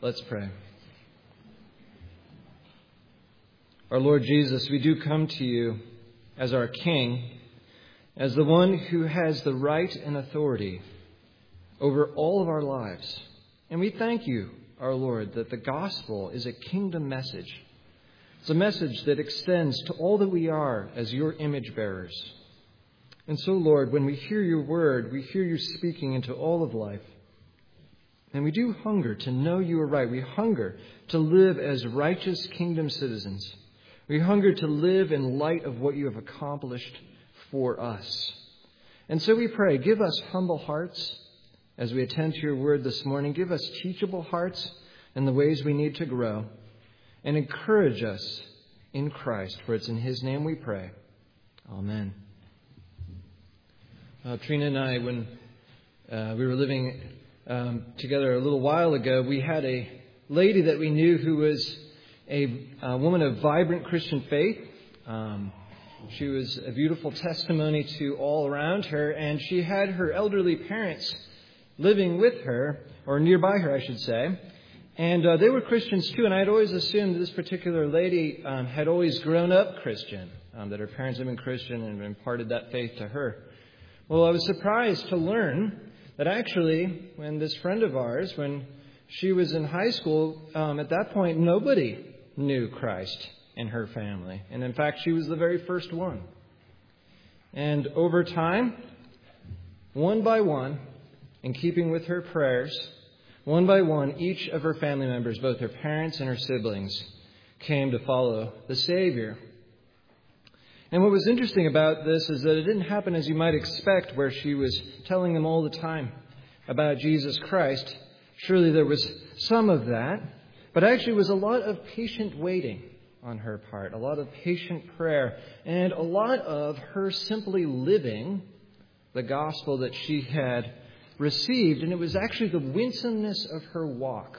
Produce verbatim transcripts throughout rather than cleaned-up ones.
Let's pray. Our Lord Jesus, we do come to you as our King, as the one who has the right and authority over all of our lives. And we thank you, our Lord, that the gospel is a kingdom message. It's a message that extends to all that we are as your image bearers. And so, Lord, when we hear your word, we hear you speaking into all of life. And we do hunger to know you are right. We hunger to live as righteous kingdom citizens. We hunger to live in light of what you have accomplished for us. And so we pray, give us humble hearts as we attend to your word this morning. Give us teachable hearts in the ways we need to grow. And encourage us in Christ, for it's in his name we pray. Amen. Uh, Trina and I, when uh, we were living um, together a little while ago, we had a lady that we knew who was a, a woman of vibrant Christian faith. Um, she was a beautiful testimony to all around her, and she had her elderly parents living with her, or nearby her, I should say. And uh, they were Christians too, and I had always assumed this particular lady um, had always grown up Christian, um, that her parents had been Christian and imparted that faith to her. Well, I was surprised to learn that actually, when this friend of ours, when she was in high school, um, at that point, nobody knew Christ in her family. And in fact, she was the very first one. And over time, one by one, in keeping with her prayers, one by one, each of her family members, both her parents and her siblings, came to follow the Savior. And what was interesting about this is that it didn't happen as you might expect, where she was telling them all the time about Jesus Christ. Surely there was some of that, but actually it was a lot of patient waiting on her part, a lot of patient prayer, and a lot of her simply living the gospel that she had received. And it was actually the winsomeness of her walk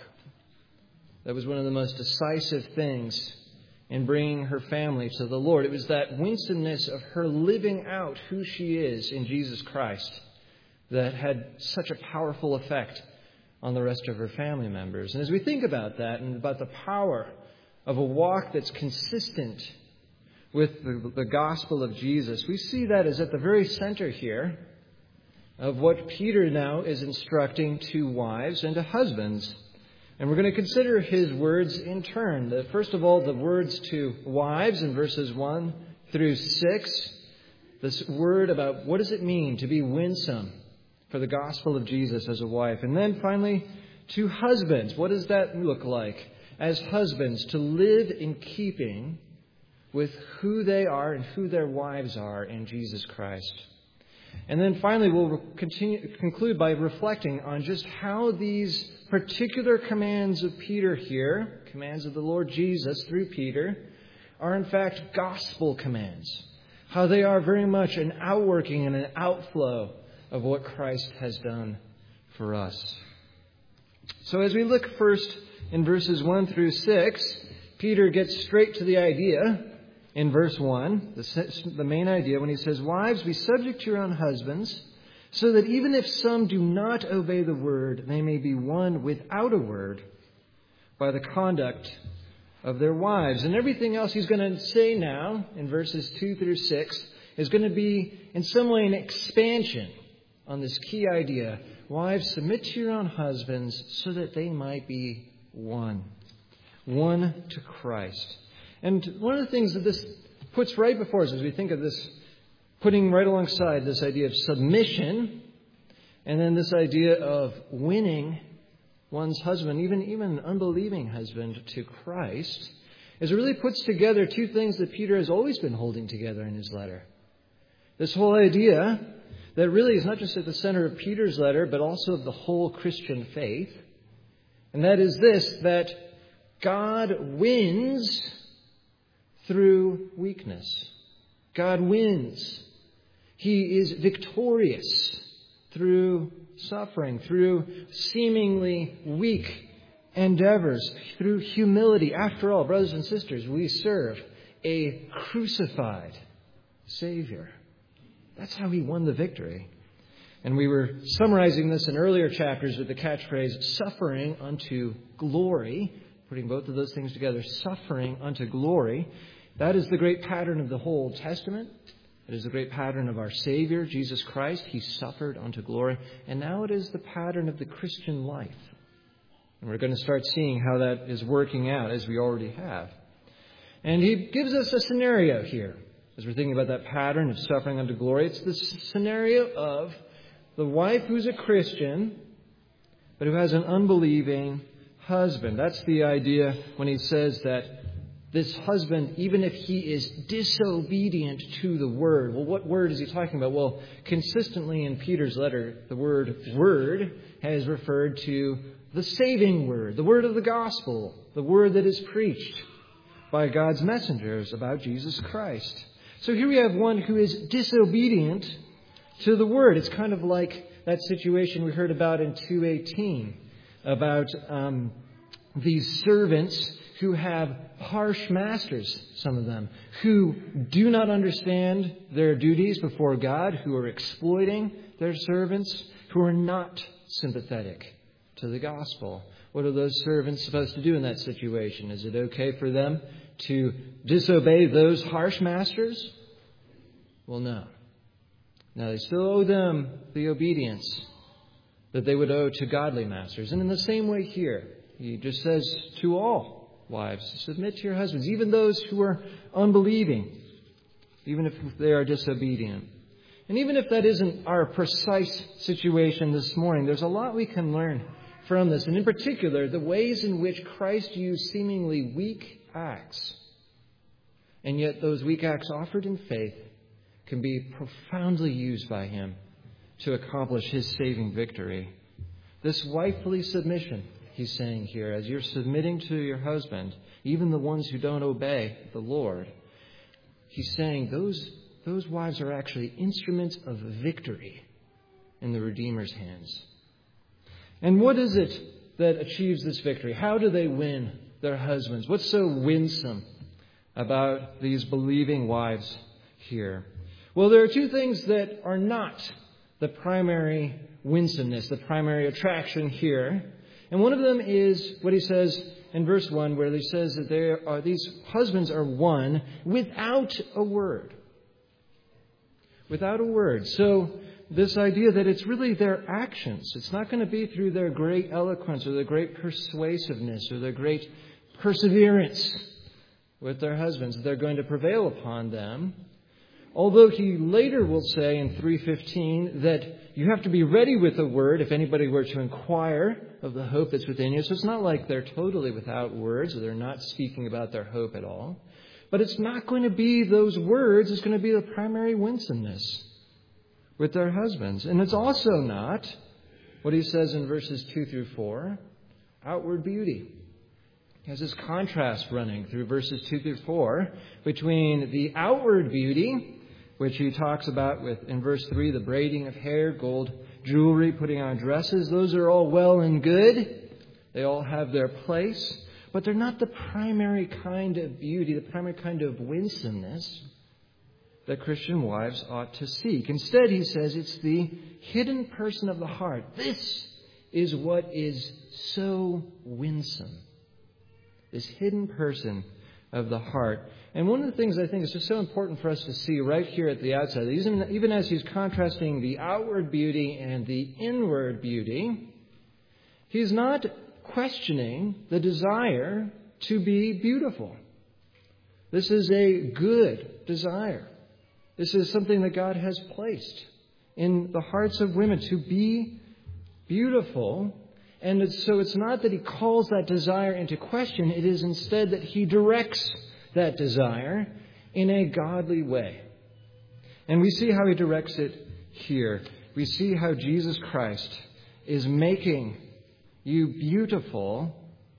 that was one of the most decisive things in bringing her family to the Lord. It was that winsomeness of her living out who she is in Jesus Christ that had such a powerful effect on the rest of her family members. And as we think about that and about the power of a walk that's consistent with the, the gospel of Jesus, we see that as at the very center here of what Peter now is instructing to wives and to husbands. And we're going to consider his words in turn. The, first of all, the words to wives in verses one through six. This word about what does it mean to be winsome for the gospel of Jesus as a wife. And then finally, to husbands. What does that look like as husbands to live in keeping with who they are and who their wives are in Jesus Christ? And then finally, we'll continue, conclude by reflecting on just how these particular commands of Peter here, commands of the Lord Jesus through Peter, are in fact gospel commands. How they are very much an outworking and an outflow of what Christ has done for us. So as we look first in verses one through six, Peter gets straight to the idea. In verse one, the, the main idea when he says, "Wives, be subject to your own husbands, so that even if some do not obey the word, they may be won without a word by the conduct of their wives." And everything else he's going to say now in verses two through six is going to be in some way an expansion on this key idea. Wives, submit to your own husbands so that they might be won. Won to Christ. And one of the things that this puts right before us as we think of this, putting right alongside this idea of submission and then this idea of winning one's husband, even, even an unbelieving husband, to Christ, is it really puts together two things that Peter has always been holding together in his letter. This whole idea that really is not just at the center of Peter's letter, but also of the whole Christian faith. And that is this, that God wins through weakness. God wins. He is victorious through suffering, through seemingly weak endeavors, through humility. After all, brothers and sisters, we serve a crucified Savior. That's how he won the victory. And we were summarizing this in earlier chapters with the catchphrase, suffering unto glory, putting both of those things together, suffering unto glory. That is the great pattern of the whole Old Testament. It is the great pattern of our Savior, Jesus Christ. He suffered unto glory. And now it is the pattern of the Christian life. And we're going to start seeing how that is working out, as we already have. And he gives us a scenario here. As we're thinking about that pattern of suffering unto glory, it's the scenario of the wife who's a Christian, but who has an unbelieving husband. That's the idea when he says that this husband, even if he is disobedient to the word. Well, what word is he talking about? Well, consistently in Peter's letter, the word word has referred to the saving word, the word of the gospel, the word that is preached by God's messengers about Jesus Christ. So here we have one who is disobedient to the word. It's kind of like that situation we heard about in two eighteen, about um, these servants who have harsh masters, some of them, who do not understand their duties before God, who are exploiting their servants, who are not sympathetic to the gospel. What are those servants supposed to do in that situation? Is it okay for them to disobey those harsh masters? Well, no. Now, they still owe them the obedience that they would owe to godly masters. And in the same way here, he just says to all wives, submit to your husbands, even those who are unbelieving, even if they are disobedient. And even if that isn't our precise situation this morning, there's a lot we can learn from this. And in particular, the ways in which Christ used seemingly weak acts. And yet those weak acts offered in faith can be profoundly used by him to accomplish his saving victory. This wifely submission, he's saying here, as you're submitting to your husband, even the ones who don't obey the Lord, he's saying those, those wives are actually instruments of victory in the Redeemer's hands. And what is it that achieves this victory? How do they win their husbands? What's so winsome about these believing wives here? Well, there are two things that are not the primary winsomeness, the primary attraction here. And one of them is what he says in verse one, where he says that there are, these husbands are won without a word. Without a word. So this idea that it's really their actions. It's not going to be through their great eloquence or their great persuasiveness or their great perseverance with their husbands. They're going to prevail upon them. Although he later will say in three fifteen that you have to be ready with a word if anybody were to inquire of the hope that's within you. So it's not like they're totally without words or they're not speaking about their hope at all. But it's not going to be those words. It's going to be the primary winsomeness with their husbands. And it's also not what he says in verses two through four, outward beauty. He has this contrast running through verses two through four between the outward beauty, which he talks about with in verse three, the braiding of hair, gold jewelry, putting on dresses. Those are all well and good. They all have their place. But they're not the primary kind of beauty, the primary kind of winsomeness that Christian wives ought to seek. Instead, he says, it's the hidden person of the heart. This is what is so winsome. This hidden person of the heart. And one of the things I think is just so important for us to see right here at the outset, even, even as he's contrasting the outward beauty and the inward beauty, he's not questioning the desire to be beautiful. This is a good desire. This is something that God has placed in the hearts of women to be beautiful. And it's, so it's not that he calls that desire into question. It is instead that he directs that desire in a godly way. And we see how he directs it here. We see how Jesus Christ is making you beautiful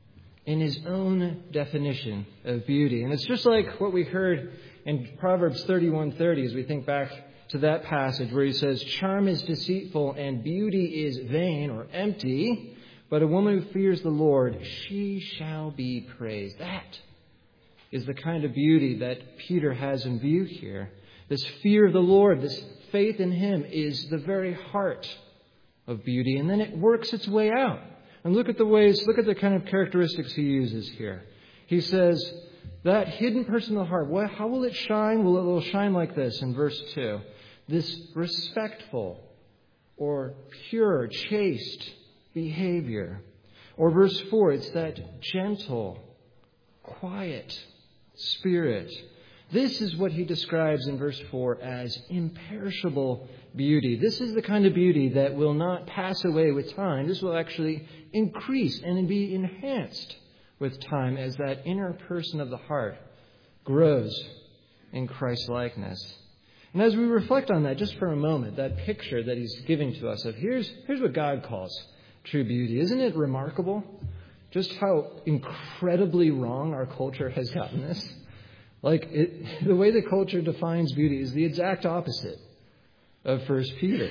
in his own definition of beauty. And it's just like what we heard in Proverbs thirty-one thirty as we think back to that passage where he says, charm is deceitful and beauty is vain or empty, but a woman who fears the Lord, she shall be praised. That is the kind of beauty that Peter has in view here. This fear of the Lord, this faith in him is the very heart of beauty, and then it works its way out. And look at the ways, look at the kind of characteristics he uses here. He says, that hidden person of the heart, what, how will it shine? Well, it will shine like this in verse two. This respectful or pure, chaste behavior. Or verse four, it's that gentle, quiet spirit. This is what he describes in verse four as imperishable beauty. This is the kind of beauty that will not pass away with time. This will actually increase and be enhanced with time as that inner person of the heart grows in Christ-likeness. And as we reflect on that just for a moment, that picture that he's giving to us of here's, here's what God calls true beauty. Isn't it remarkable just how incredibly wrong our culture has gotten this? Like, it, the way the culture defines beauty is the exact opposite of First Peter.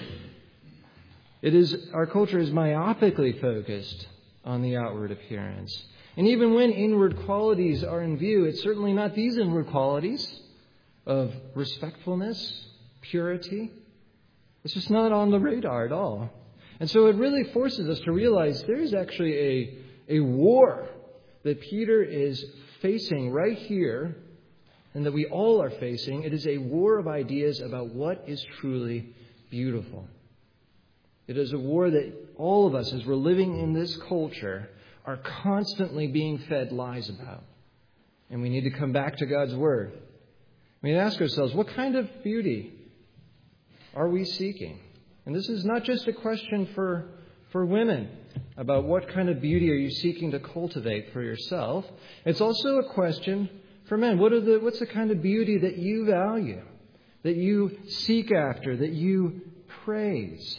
It is, our culture is myopically focused on the outward appearance. And even when inward qualities are in view, it's certainly not these inward qualities of respectfulness, purity. It's just not on the radar at all. And so it really forces us to realize there is actually a, a war that Peter is facing right here, and that we all are facing. It is a war of ideas about what is truly beautiful. It is a war that all of us, as we're living in this culture, are constantly being fed lies about. And we need to come back to God's Word. We need to ask ourselves, what kind of beauty are we seeking? And this is not just a question for, for women about what kind of beauty are you seeking to cultivate for yourself. It's also a question for men. What are the, what's the kind of beauty that you value, that you seek after, that you praise?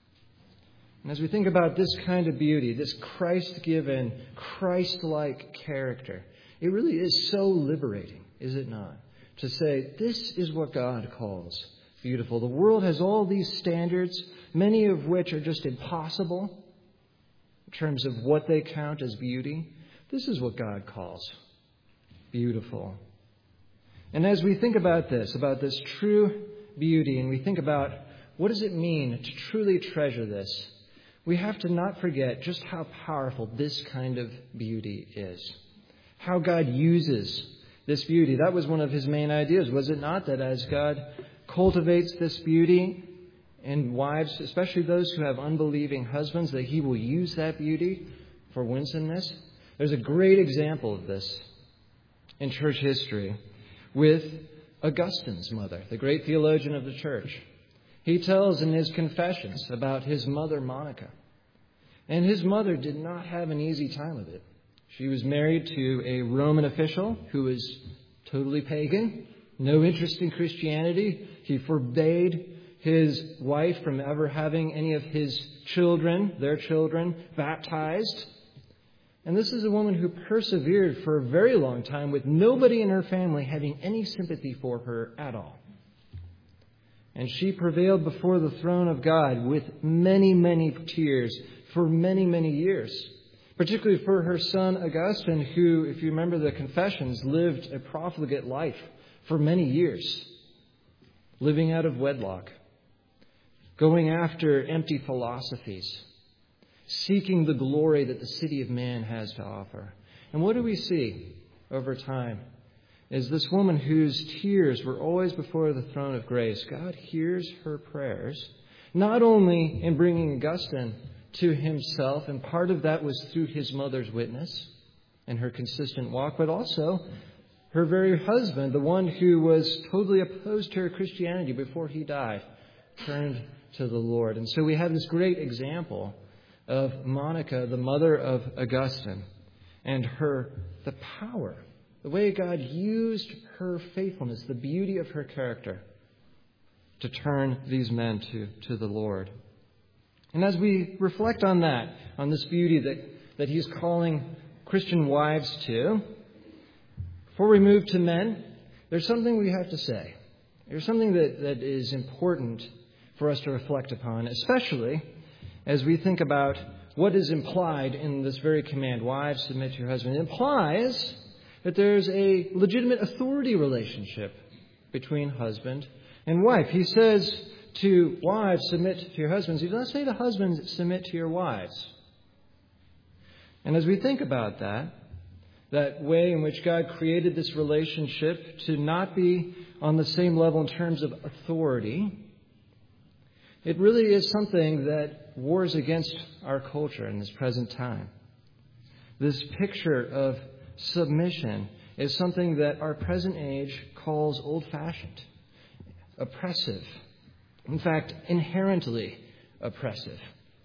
And as we think about this kind of beauty, this Christ-given, Christ-like character, it really is so liberating, is it not? To say, this is what God calls beautiful. The world has all these standards, many of which are just impossible in terms of what they count as beauty. This is what God calls beautiful. And as we think about this, about this true beauty, and we think about what does it mean to truly treasure this, we have to not forget just how powerful this kind of beauty is. How God uses this beauty. That was one of his main ideas, was it not? That as God cultivates this beauty in wives, especially those who have unbelieving husbands, that he will use that beauty for winsomeness. There's a great example of this in church history with Augustine's mother, the great theologian of the church. He tells in his Confessions about his mother, Monica. And his mother did not have an easy time of it. She was married to a Roman official who was totally pagan, no interest in Christianity. He forbade his wife from ever having any of his children, their children, baptized. And this is a woman who persevered for a very long time with nobody in her family having any sympathy for her at all. And she prevailed before the throne of God with many, many tears for many, many years. Particularly for her son Augustine, who, if you remember the Confessions, lived a profligate life for many years, living out of wedlock, going after empty philosophies, seeking the glory that the city of man has to offer. And what do we see over time? Is this woman whose tears were always before the throne of grace. God hears her prayers, not only in bringing Augustine to himself, and part of that was through his mother's witness and her consistent walk, but also her very husband, the one who was totally opposed to her Christianity before he died, turned to the Lord. And so we have this great example of Monica, the mother of Augustine, and her, the power, the way God used her faithfulness, the beauty of her character to turn these men to, to the Lord. And as we reflect on that, on this beauty that, that he's calling Christian wives to, before we move to men, there's something we have to say. There's something that, that is important for us to reflect upon, especially as we think about what is implied in this very command, wives, submit to your husband. It implies that there's a legitimate authority relationship between husband and wife. He says, to wives, submit to your husbands, he does say to husbands, submit to your wives. And as we think about that, that way in which God created this relationship to not be on the same level in terms of authority, it really is something that wars against our culture in this present time. This picture of submission is something that our present age calls old-fashioned, oppressive, in fact, inherently oppressive.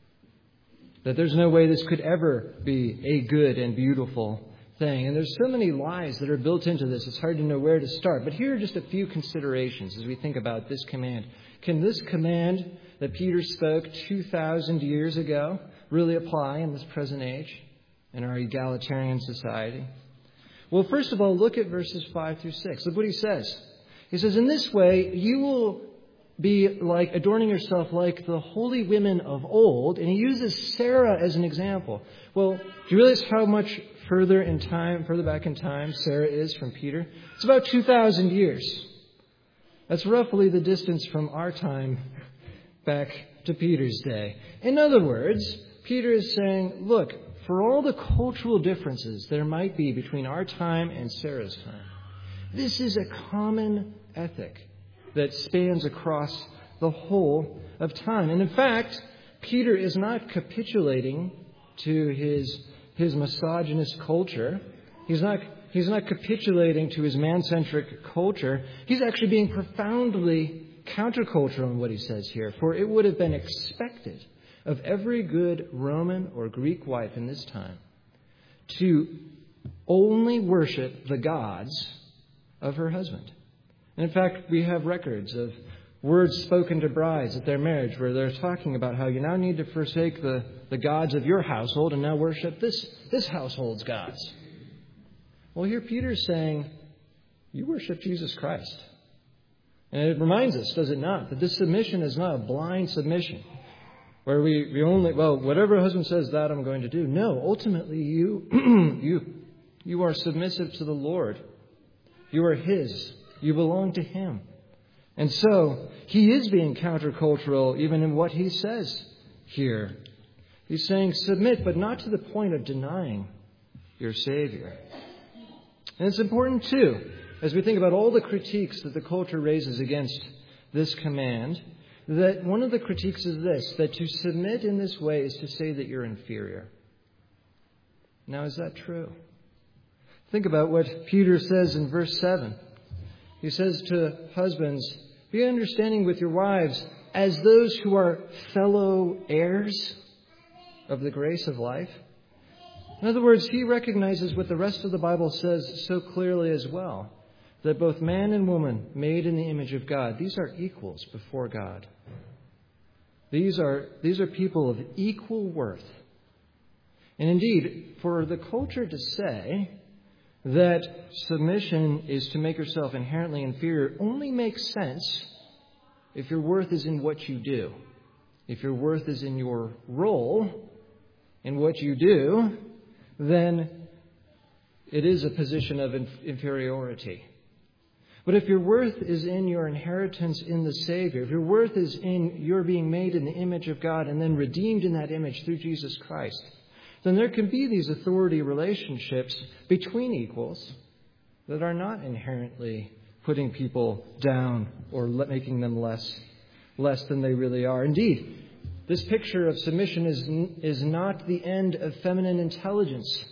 That there's no way this could ever be a good and beautiful thing. And there's so many lies that are built into this, it's hard to know where to start. But here are just a few considerations as we think about this command. Can this command that Peter spoke two thousand years ago really apply in this present age in our egalitarian society? Well, first of all, look at verses five through six. Look what he says. He says, in this way, you will be like adorning yourself like the holy women of old. And he uses Sarah as an example. Well, do you realize how much further in time, further back in time, Sarah is from Peter? It's about two thousand years. That's roughly the distance from our time back to Peter's day. In other words, Peter is saying, look, for all the cultural differences there might be between our time and Sarah's time, this is a common ethic that spans across the whole of time. And in fact, Peter is not capitulating to his his misogynist culture. He's not he's not capitulating to his man-centric culture. He's actually being profoundly countercultural in what he says here. For it would have been expected of every good Roman or Greek wife in this time to only worship the gods of her husband. And in fact, we have records of words spoken to brides at their marriage where they're talking about how you now need to forsake the, the gods of your household and now worship this, this household's gods. Well, here Peter's saying, you worship Jesus Christ. And it reminds us, does it not, that this submission is not a blind submission where we, we only, well, whatever a husband says, that I'm going to do. No, ultimately you, you, you are submissive to the Lord. You are His. You belong to Him. And so he is being countercultural even in what he says here. He's saying submit, but not to the point of denying your Savior. And it's important, too, as we think about all the critiques that the culture raises against this command, that one of the critiques is this, that to submit in this way is to say that you're inferior. Now, is that true? Think about what Peter says in verse seven. He says to husbands, be understanding with your wives as those who are fellow heirs of the grace of life. In other words, he recognizes what the rest of the Bible says so clearly as well, that both man and woman made in the image of God, these are equals before God. These are, these are people of equal worth. And indeed, for the culture to say that submission is to make yourself inherently inferior only makes sense if your worth is in what you do. If your worth is in your role, in what you do, then it is a position of inferiority. But if your worth is in your inheritance in the Savior, if your worth is in your being made in the image of God and then redeemed in that image through Jesus Christ, then there can be these authority relationships between equals that are not inherently putting people down or making them less, less than they really are. Indeed, this picture of submission is, is not the end of feminine intelligence,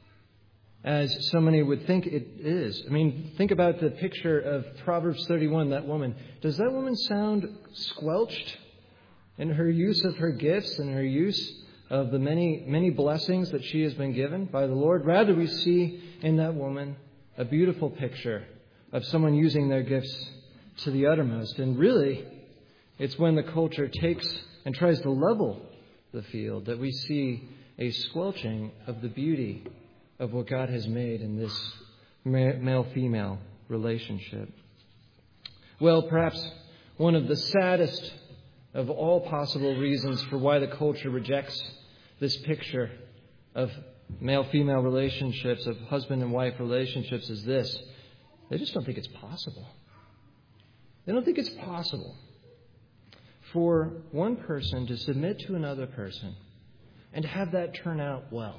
as so many would think it is. I mean, think about the picture of Proverbs thirty-one, that woman. Does that woman sound squelched in her use of her gifts and her use of the many, many blessings that she has been given by the Lord? Rather, we see in that woman a beautiful picture of someone using their gifts to the uttermost. And really, it's when the culture takes and tries to level the field that we see a squelching of the beauty of what God has made in this male-female relationship. Well, perhaps one of the saddest of all possible reasons for why the culture rejects this picture of male-female relationships, of husband and wife relationships is this. They just don't think it's possible. They don't think it's possible. for one person to submit to another person and to have that turn out well.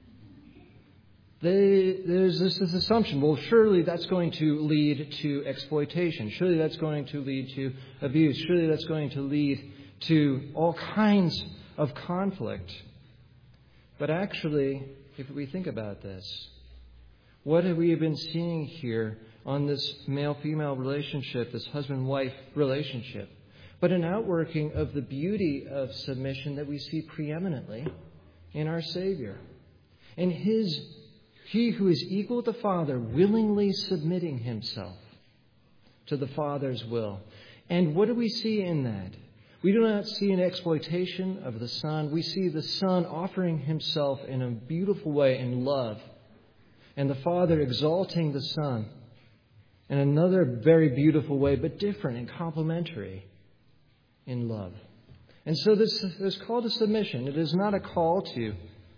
They, there's this, this assumption, well, surely that's going to lead to exploitation. Surely that's going to lead to abuse. Surely that's going to lead to all kinds of conflict. But actually, if we think about this, what have we been seeing here on this male-female relationship, this husband-wife relationship? But an outworking of the beauty of submission that we see preeminently in our Savior. In His, He who is equal to the Father, willingly submitting Himself to the Father's will. And what do we see in that? We do not see an exploitation of the Son. We see the Son offering Himself in a beautiful way in love. And the Father exalting the Son in another very beautiful way, but different and complementary in love. And so this, this call to submission, it is not a call to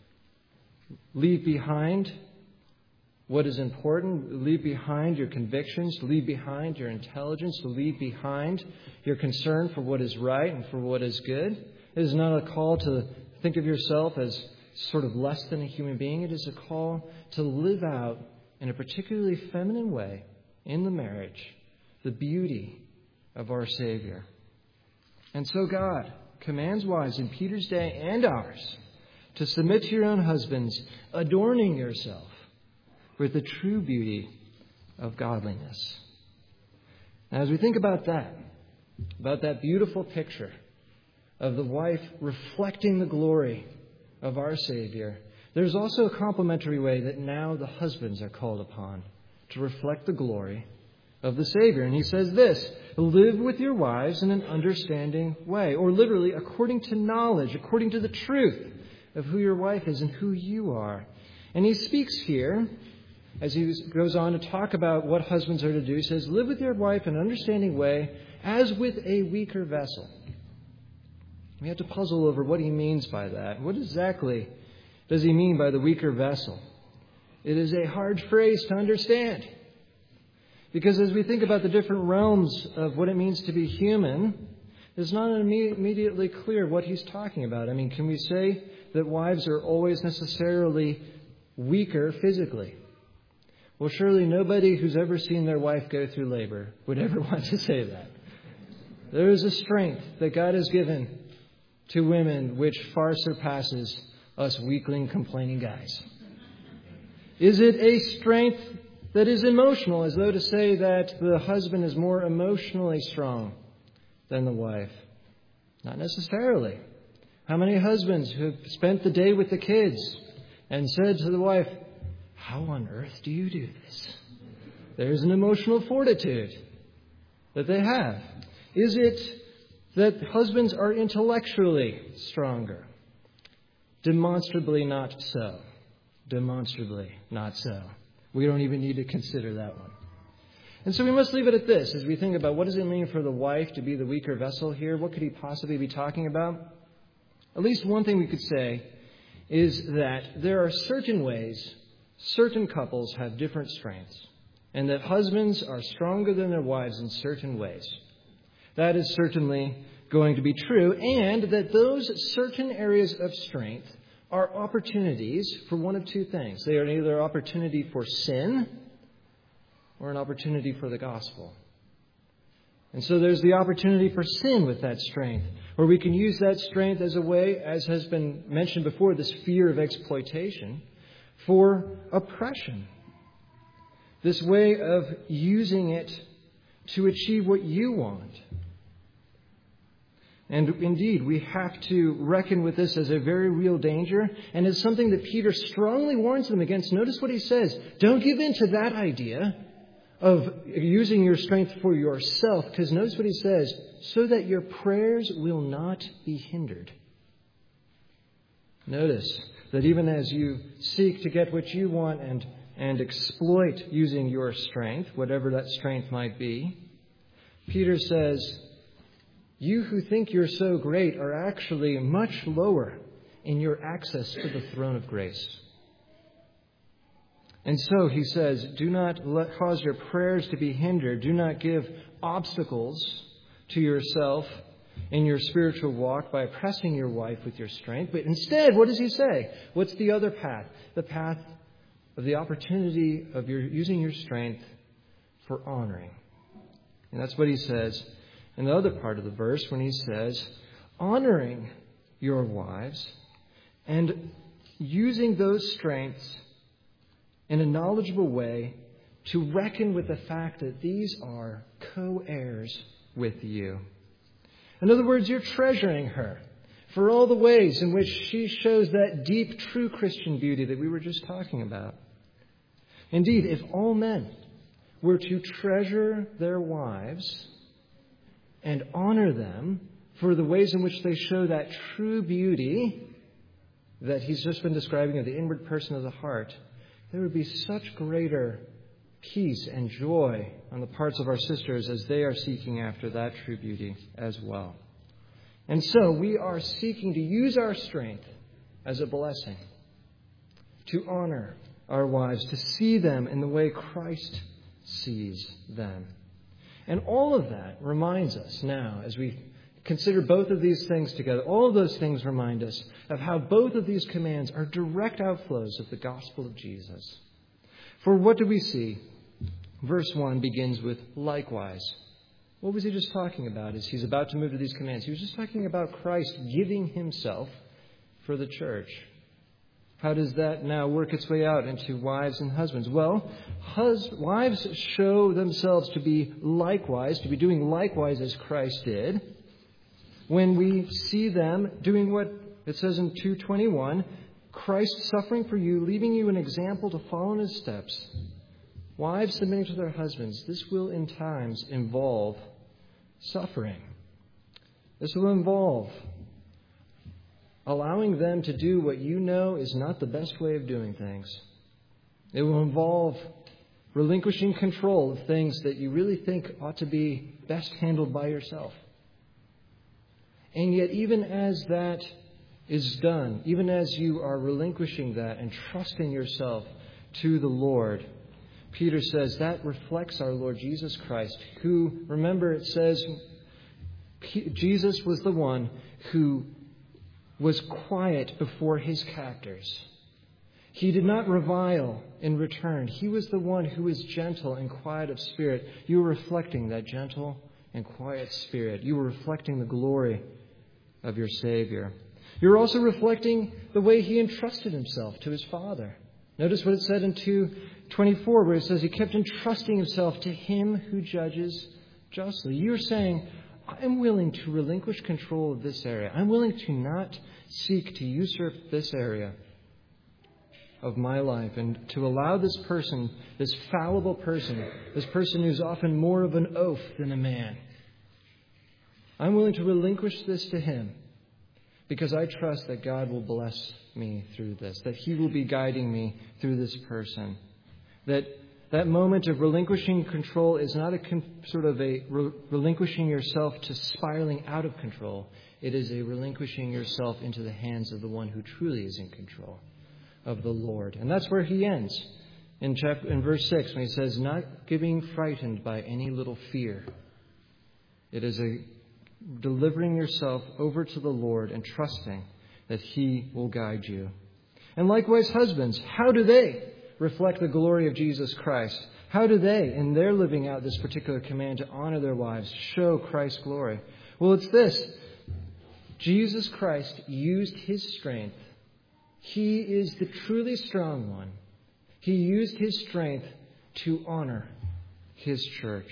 leave behind what is important, leave behind your convictions, leave behind your intelligence, leave behind your concern for what is right and for what is good. It is not a call to think of yourself as sort of less than a human being. It is a call to live out in a particularly feminine way in the marriage the beauty of our Savior. And so God commands wives in Peter's day and ours to submit to your own husbands, adorning yourself with the true beauty of godliness. Now, as we think about that, about that beautiful picture of the wife reflecting the glory of our Savior, there's also a complementary way that now the husbands are called upon to reflect the glory of the Savior. And he says this, live with your wives in an understanding way, or literally according to knowledge, according to the truth of who your wife is and who you are. And he speaks here, as he goes on to talk about what husbands are to do, he says, live with your wife in an understanding way as with a weaker vessel. We have to puzzle over what he means by that. What exactly does he mean by the weaker vessel? It is a hard phrase to understand. Because as we think about the different realms of what it means to be human, it's not immediately clear what he's talking about. I mean, can we say that wives are always necessarily weaker physically? Well, surely nobody who's ever seen their wife go through labor would ever want to say that. There is a strength that God has given to women which far surpasses us weakling, complaining guys. Is it a strength that is emotional, as though to say that the husband is more emotionally strong than the wife? Not necessarily. How many husbands who have spent the day with the kids and said to the wife, how on earth do you do this? There's an emotional fortitude that they have. Is it that husbands are intellectually stronger? Demonstrably not so. Demonstrably not so. We don't even need to consider that one. And so we must leave it at this as we think about what does it mean for the wife to be the weaker vessel here? What could he possibly be talking about? At least one thing we could say is that there are certain ways certain couples have different strengths, and that husbands are stronger than their wives in certain ways. That is certainly going to be true, and that those certain areas of strength are opportunities for one of two things. They are either an opportunity for sin or an opportunity for the gospel. And so there's the opportunity for sin with that strength, where we can use that strength as a way, as has been mentioned before, this fear of exploitation, for oppression. This way of using it to achieve what you want. And indeed, we have to reckon with this as a very real danger, and it's something that Peter strongly warns them against. Notice what he says. Don't give in to that idea of using your strength for yourself, because notice what he says, so that your prayers will not be hindered. Notice that even as you seek to get what you want and, and exploit using your strength, whatever that strength might be, Peter says, you who think you're so great are actually much lower in your access to the throne of grace. And so he says, do not let, cause your prayers to be hindered. Do not give obstacles to yourself in your spiritual walk by oppressing your wife with your strength. But instead, what does he say? What's the other path? The path of the opportunity of your using your strength for honoring. And that's what he says in the other part of the verse when he says, honoring your wives and using those strengths in a knowledgeable way to reckon with the fact that these are co-heirs with you. In other words, you're treasuring her for all the ways in which she shows that deep, true Christian beauty that we were just talking about. Indeed, if all men were to treasure their wives and honor them for the ways in which they show that true beauty that he's just been describing of the inward person of the heart, there would be such greater peace and joy on the parts of our sisters as they are seeking after that true beauty as well. And so we are seeking to use our strength as a blessing to honor our wives, to see them in the way Christ sees them. And all of that reminds us now, as we consider both of these things together, all of those things remind us of how both of these commands are direct outflows of the gospel of Jesus. For what do we see? Verse one begins with likewise. What was he just talking about as he's about to move to these commands? He was just talking about Christ giving himself for the church. How does that now work its way out into wives and husbands? Well, hus- wives show themselves to be likewise, to be doing likewise as Christ did, when we see them doing what it says in two twenty-one, Christ suffering for you, leaving you an example to follow in his steps. Wives submitting to their husbands, this will in times involve suffering. This will involve allowing them to do what you know is not the best way of doing things. It will involve relinquishing control of things that you really think ought to be best handled by yourself. And yet, even as that is done, even as you are relinquishing that and trusting yourself to the Lord, Peter says that reflects our Lord Jesus Christ, who, remember, it says Jesus was the one who was quiet before his captors. He did not revile in return. He was the one who was gentle and quiet of spirit. You were reflecting that gentle and quiet spirit. You were reflecting the glory of your Savior. You're also reflecting the way he entrusted himself to his Father. Notice what it said in two twenty-four, where it says he kept entrusting himself to him who judges justly. You're saying, I'm willing to relinquish control of this area. I'm willing to not seek to usurp this area of my life and to allow this person, this fallible person, this person who's often more of an oaf than a man, I'm willing to relinquish this to him because I trust that God will bless me through this, that he will be guiding me through this person, that that moment of relinquishing control is not a con- sort of a re- relinquishing yourself to spiraling out of control. It is a relinquishing yourself into the hands of the one who truly is in control, of the Lord. And that's where he ends in chapter, in verse six, when he says, not being frightened by any little fear. It is a delivering yourself over to the Lord and trusting that he will guide you. And likewise, husbands, how do they reflect the glory of Jesus Christ? How do they, in their living out this particular command to honor their wives, show Christ's glory? Well, it's this. Jesus Christ used his strength. He is the truly strong one. He used his strength to honor his church.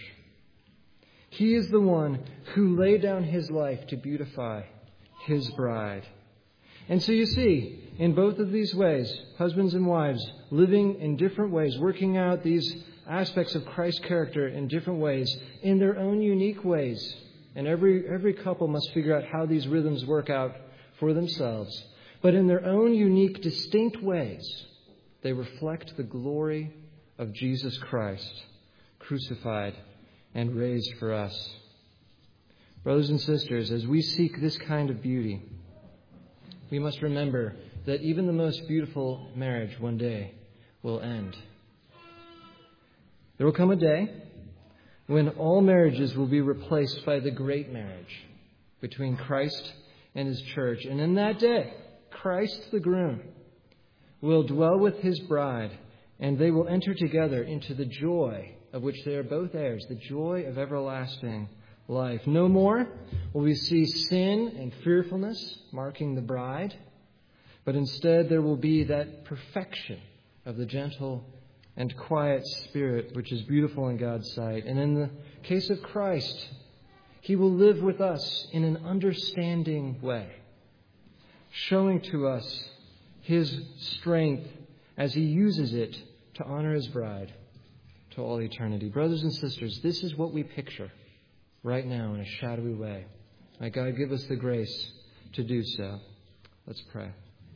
He is the one who laid down his life to beautify his bride. And so you see, in both of these ways, husbands and wives living in different ways, working out these aspects of Christ's character in different ways, in their own unique ways. And every every couple must figure out how these rhythms work out for themselves. But in their own unique, distinct ways, they reflect the glory of Jesus Christ, crucified and raised for us. Brothers and sisters, as we seek this kind of beauty, we must remember that even the most beautiful marriage one day will end. There will come a day when all marriages will be replaced by the great marriage, between Christ and his church. And in that day, Christ the groom will dwell with his bride, and they will enter together into the joy of which they are both heirs, the joy of everlasting life. No more will we see sin and fearfulness marking the bride, but instead there will be that perfection of the gentle and quiet spirit which is beautiful in God's sight. And in the case of Christ, he will live with us in an understanding way, showing to us his strength as he uses it to honor his bride to all eternity. Brothers and sisters, this is what we picture right now in a shadowy way. May God give us the grace to do so. Let's pray.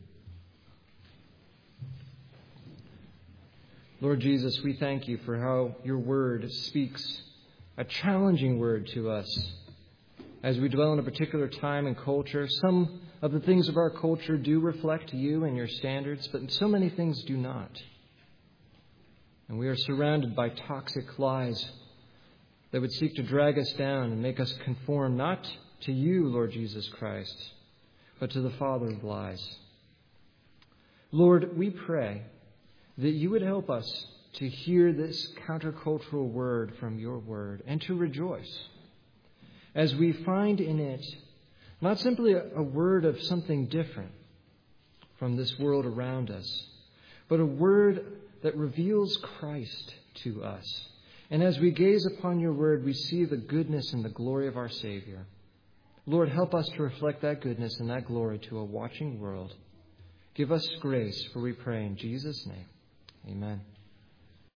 Lord Jesus, we thank you for how your word speaks, a challenging word to us. As we dwell in a particular time and culture, some of the things of our culture do reflect you and your standards, but so many things do not. And we are surrounded by toxic lies that would seek to drag us down and make us conform not to you, Lord Jesus Christ, but to the father of lies. Lord, we pray that you would help us to hear this countercultural word from your word and to rejoice as we find in it not simply a, a word of something different from this world around us, but a word that reveals Christ to us. And as we gaze upon your word, we see the goodness and the glory of our Savior. Lord, help us to reflect that goodness and that glory to a watching world. Give us grace, for we pray in Jesus' name. Amen.